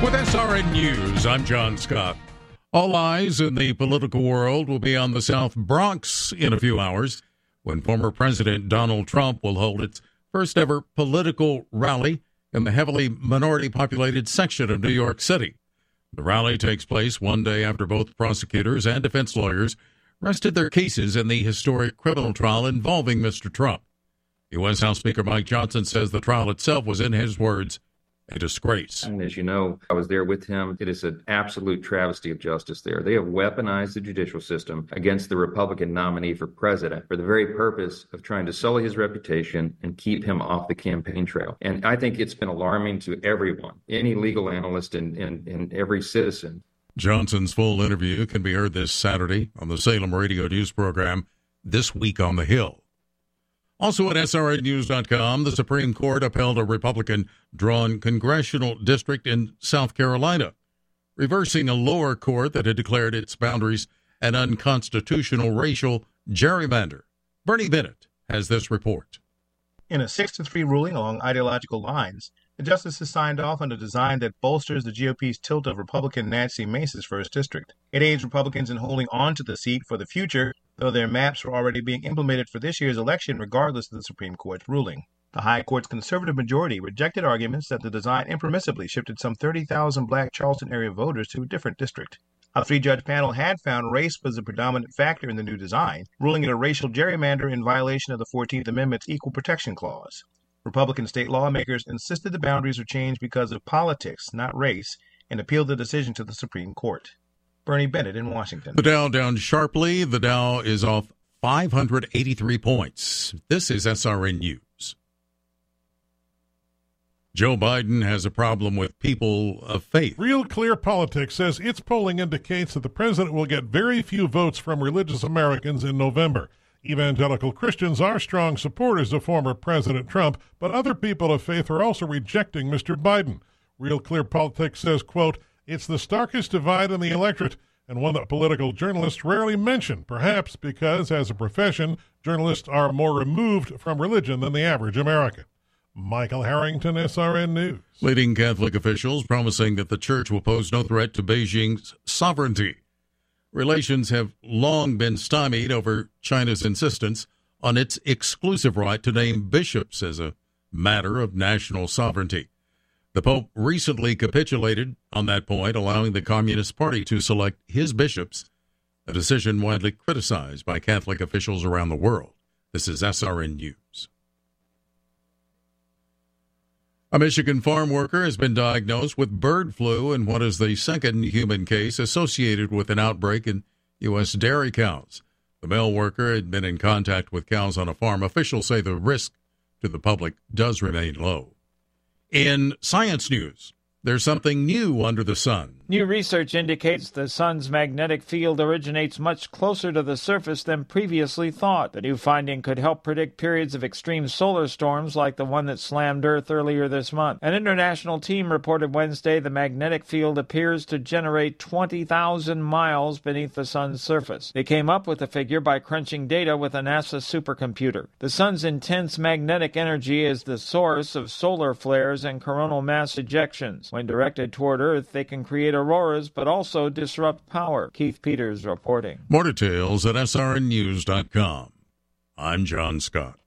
With SRN News, I'm John Scott. All eyes in the political world will be on the South Bronx in a few hours when former President Donald Trump will hold its first ever political rally in the heavily minority-populated section of New York City. The rally takes place one day after both prosecutors and defense lawyers rested their cases in the historic criminal trial involving Mr. Trump. U.S. House Speaker Mike Johnson says the trial itself was, in his words, a disgrace. And as you know, I was there with him. It is an absolute travesty of justice there. They have weaponized the judicial system against the Republican nominee for president for the very purpose of trying to sully his reputation and keep him off the campaign trail. And I think it's been alarming to everyone, any legal analyst and every citizen. Johnson's full interview can be heard this Saturday on the Salem Radio News program, This Week on the Hill. Also at SRNnews.com, the Supreme Court upheld a Republican-drawn congressional district in South Carolina, reversing a lower court that had declared its boundaries an unconstitutional racial gerrymander. Bernie Bennett has this report. In a 6-3 ruling along ideological lines, the justices signed off on a design that bolsters the GOP's tilt of Republican Nancy Mace's first district. It aids Republicans in holding on to the seat for the future, though their maps were already being implemented for this year's election regardless of the Supreme Court's ruling. The High Court's conservative majority rejected arguments that the design impermissibly shifted some 30,000 black Charleston area voters to a different district. A 3-judge panel had found race was a predominant factor in the new design, ruling it a racial gerrymander in violation of the 14th Amendment's Equal Protection Clause. Republican state lawmakers insisted the boundaries were changed because of politics, not race, and appealed the decision to the Supreme Court. Bernie Bennett in Washington. The Dow down sharply. The Dow is off 583 points. This is SRN News. Joe Biden has a problem with people of faith. Real Clear Politics says its polling indicates that the president will get very few votes from religious Americans in November. Evangelical Christians are strong supporters of former President Trump, but other people of faith are also rejecting Mr. Biden. Real Clear Politics says, quote, "It's the starkest divide in the electorate, and one that political journalists rarely mention, perhaps because, as a profession, journalists are more removed from religion than the average American." Michael Harrington, SRN News. Leading Catholic officials promising that the church will pose no threat to Beijing's sovereignty. Relations have long been stymied over China's insistence on its exclusive right to name bishops as a matter of national sovereignty. The Pope recently capitulated on that point, allowing the Communist Party to select his bishops, a decision widely criticized by Catholic officials around the world. This is SRN News. A Michigan farm worker has been diagnosed with bird flu in what is the second human case associated with an outbreak in U.S. dairy cows. The male worker had been in contact with cows on a farm. Officials say the risk to the public does remain low. In science news, there's something new under the sun. New research indicates the sun's magnetic field originates much closer to the surface than previously thought. The new finding could help predict periods of extreme solar storms like the one that slammed Earth earlier this month. An international team reported Wednesday the magnetic field appears to generate 20,000 miles beneath the sun's surface. They came up with the figure by crunching data with a NASA supercomputer. The sun's intense magnetic energy is the source of solar flares and coronal mass ejections. When directed toward Earth, they can create auroras, but also disrupt power. Keith Peters reporting. More details at srnnews.com. I'm John Scott.